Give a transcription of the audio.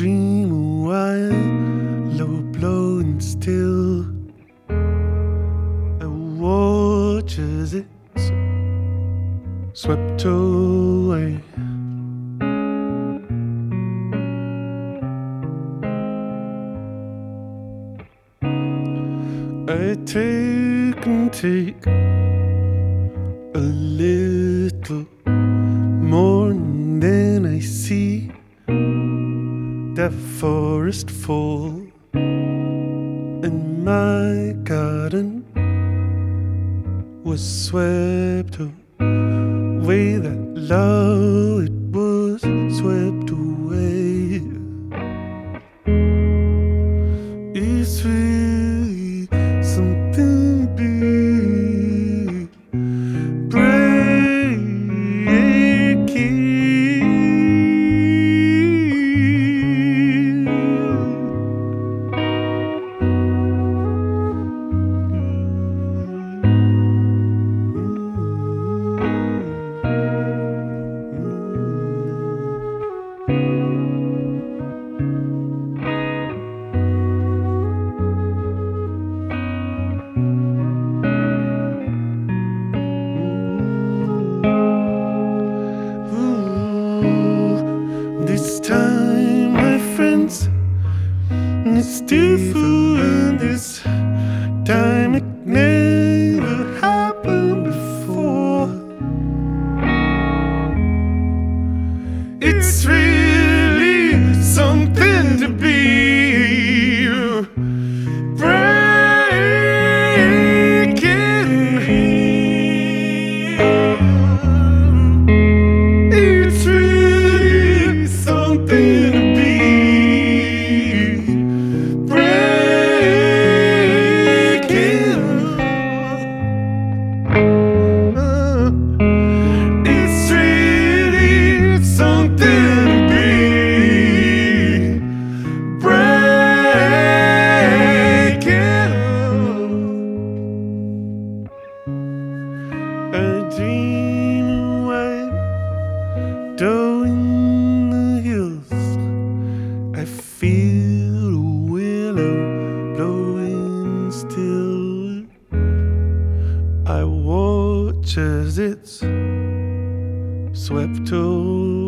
dream a while, low blowing still. I watch as it's swept away. I take and take a little more, and then I see that forest fall, and my garden was swept away. That love, it was swept away. It's really something big, this time, my friends, it's different. This time it never happened before. It's really something to be It's really something to be breaking. It's really something to be breaking. I dream away down in the hills. I feel a willow blowing still. I watch as it's swept away.